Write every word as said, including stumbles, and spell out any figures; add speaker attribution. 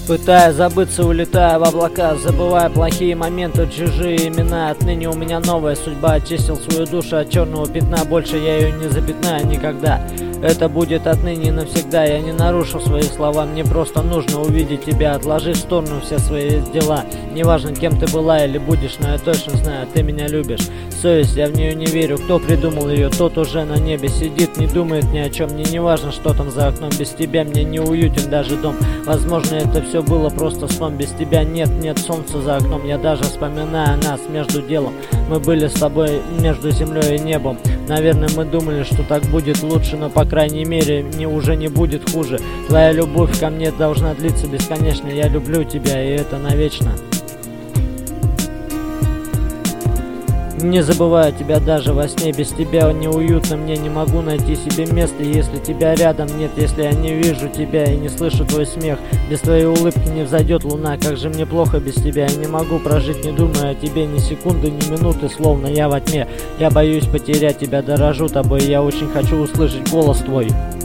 Speaker 1: Пытаясь забыться, улетая в облака, забывая плохие моменты, чужие имена. Отныне у меня новая судьба. Очистил свою душу от черного пятна. Больше я ее не запятнаю никогда. Это будет отныне и навсегда. Я не нарушу свои слова. Мне просто нужно увидеть тебя. Отложи в сторону все свои дела. Неважно, кем ты была или будешь, но я точно знаю, ты меня любишь. Совесть, я в нее не верю. Кто придумал ее, тот уже на небе сидит, не думает ни о чем. Мне не важно, что там за окном. Без тебя мне не уютен даже дом. Возможно, это все было просто сном. Без тебя нет, нет солнца за окном. Я даже вспоминаю нас между делом. Мы были с тобой между землей и небом. Наверное, мы думали, что так будет лучше, но по крайней мере не, уже не будет хуже. Твоя любовь ко мне должна длиться бесконечно. Я люблю тебя, и это навечно. Не забываю тебя даже во сне. Без тебя неуютно, мне не могу найти себе места. Если тебя рядом нет, если я не вижу тебя и не слышу твой смех. Без твоей улыбки не взойдет луна. Как же мне плохо без тебя. Я не могу прожить, не думая о тебе ни секунды, ни минуты, словно я во тьме. Я боюсь потерять тебя, дорожу тобой. Я очень хочу услышать голос твой.